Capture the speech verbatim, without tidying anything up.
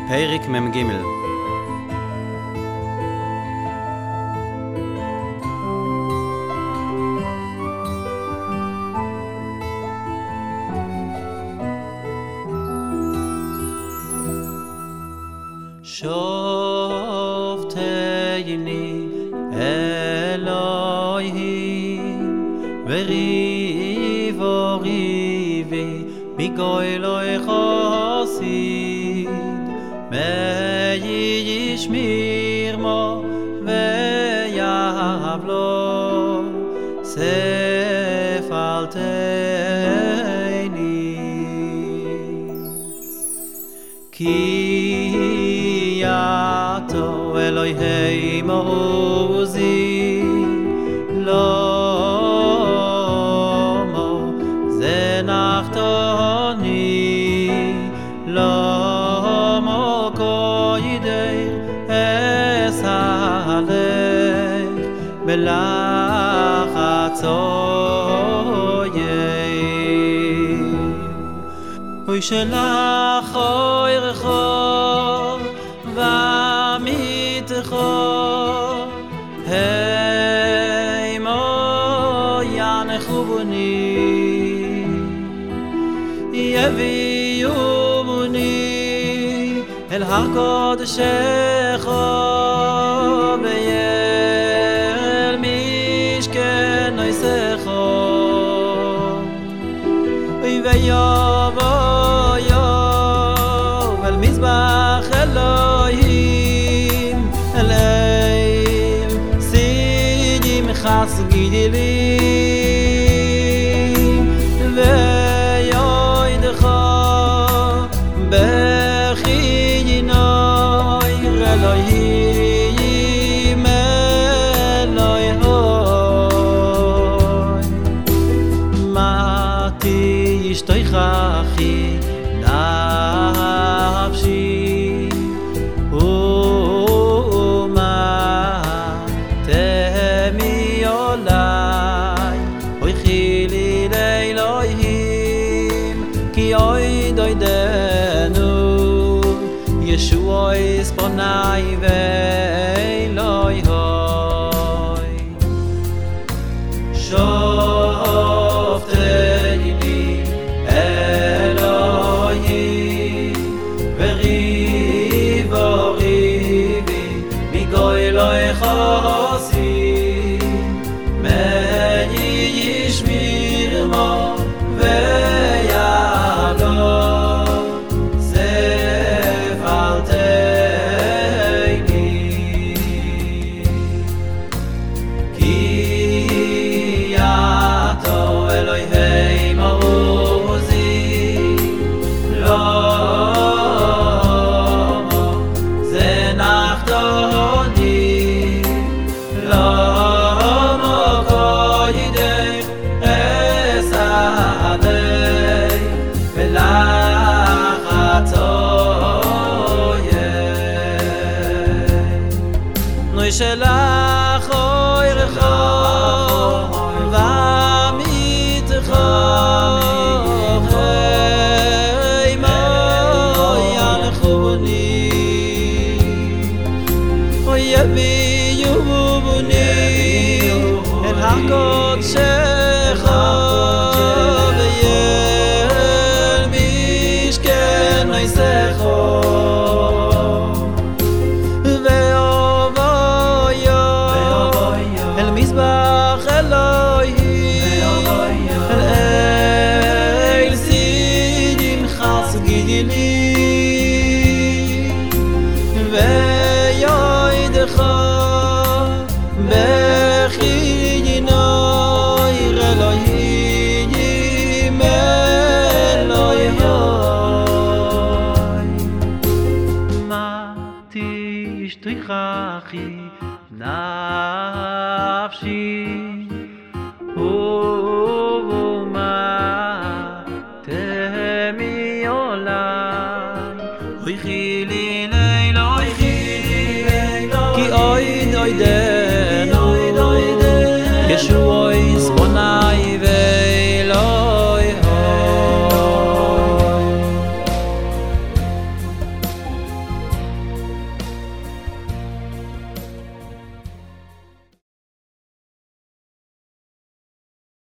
פרק מ"ג. שופטני אלוהים וריב וריבי מגוילוי חסיד מי ישמיר מו ויהב לו ספלתני כי יתו אלוהים עוזי לא מו זנחתני לא מו קוידי אסהלך בלחצויי אוי שלך אוי רחוב ועמיתכו הימו ינחובוני יביאו בוני אל הקודשך ואל משכנך ויבוא יום אל מזבח אלוהים אליהם סיגים חס גילים ויועדך בחינוי אלוהים אלוהי מתי ישתוך אחי נפשי ומה תמי עולי אוי חילי לאלוהים כי אוי דוידנו ישוע יספוני ואלוהי שופטני אלוהים וריב וריבי מגוילוי חסיד מי ישמיר מו ויהב לו ספלתני כי יתו אלוהים עוזי לא זנחתני לא קוידי אסהלך בלחצויי נוי שלך אוי רחוב ועמיתך הימו ינחובוני אוי יביאו בוני אל הקודשך ואל משכנך ויבוא יום אל מזבח אלוהים אל סידים חס גילים ויועדך בחינוי אלוהים אלוהי מתי ישתוך אחי נפשי ומה תמי עולי אוי חילי לאלוהי כי אוי דוידנו ישוע